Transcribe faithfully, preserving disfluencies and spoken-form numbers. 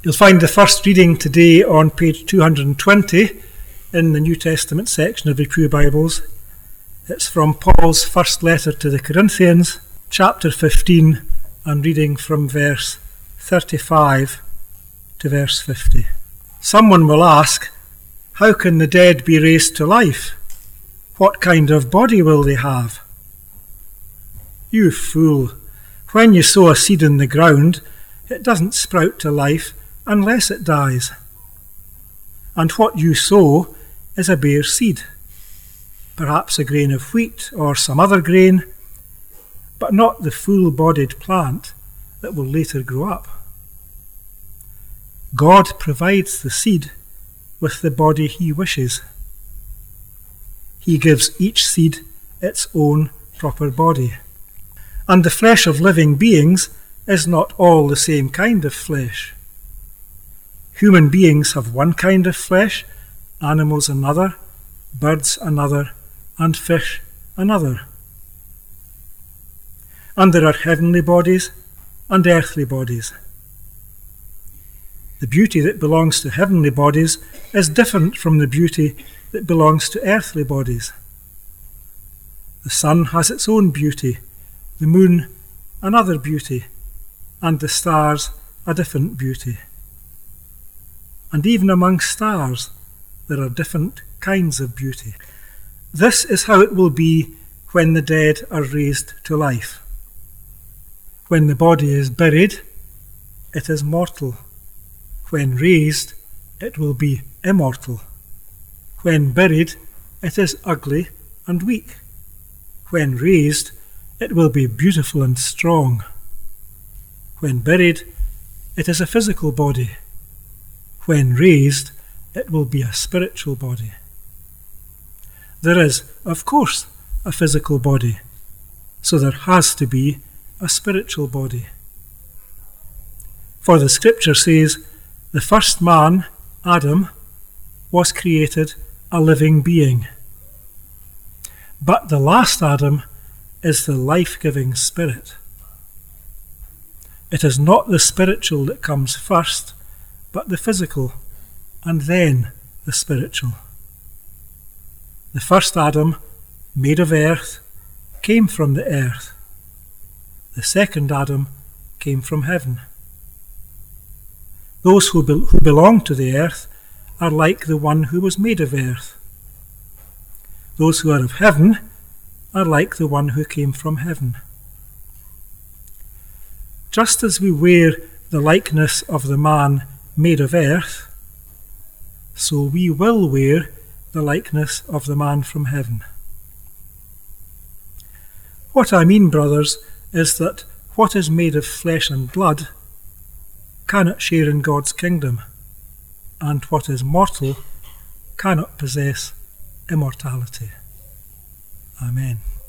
You'll find the first reading today on page two hundred twenty in the New Testament section of the Pew Bibles. It's from Paul's first letter to the Corinthians, chapter fifteen, and reading from verse thirty-five to verse fifty. Someone will ask, how can the dead be raised to life? What kind of body will they have? You fool! When you sow a seed in the ground, it doesn't sprout to life unless it dies. And what you sow is a bare seed, perhaps a grain of wheat or some other grain, but not the full-bodied plant that will later grow up. God provides the seed with the body he wishes. He gives each seed its own proper body. And the flesh of living beings is not all the same kind of flesh. Human beings have one kind of flesh, animals another, birds another, and fish another. And there are heavenly bodies and earthly bodies. The beauty that belongs to heavenly bodies is different from the beauty that belongs to earthly bodies. The sun has its own beauty, the moon another beauty, and the stars a different beauty. And even among stars there are different kinds of beauty. This is how it will be when the dead are raised to life. When the body is buried, it is mortal. When raised, it will be immortal. When buried, it is ugly and weak. When raised, it will be beautiful and strong. When buried, it is a physical body. When raised, it will be a spiritual body. There is, of course, a physical body, so there has to be a spiritual body. For the scripture says, the first man, Adam, was created a living being. But the last Adam is the life-giving spirit. It is not the spiritual that comes first, but the physical, and then the spiritual. The first Adam, made of earth, came from the earth. The second Adam came from heaven. Those who, be- who belong to the earth are like the one who was made of earth. Those who are of heaven are like the one who came from heaven. Just as we wear the likeness of the man made of earth, so we will wear the likeness of the man from heaven. What I mean, brothers, is that what is made of flesh and blood cannot share in God's kingdom, and what is mortal cannot possess immortality. Amen.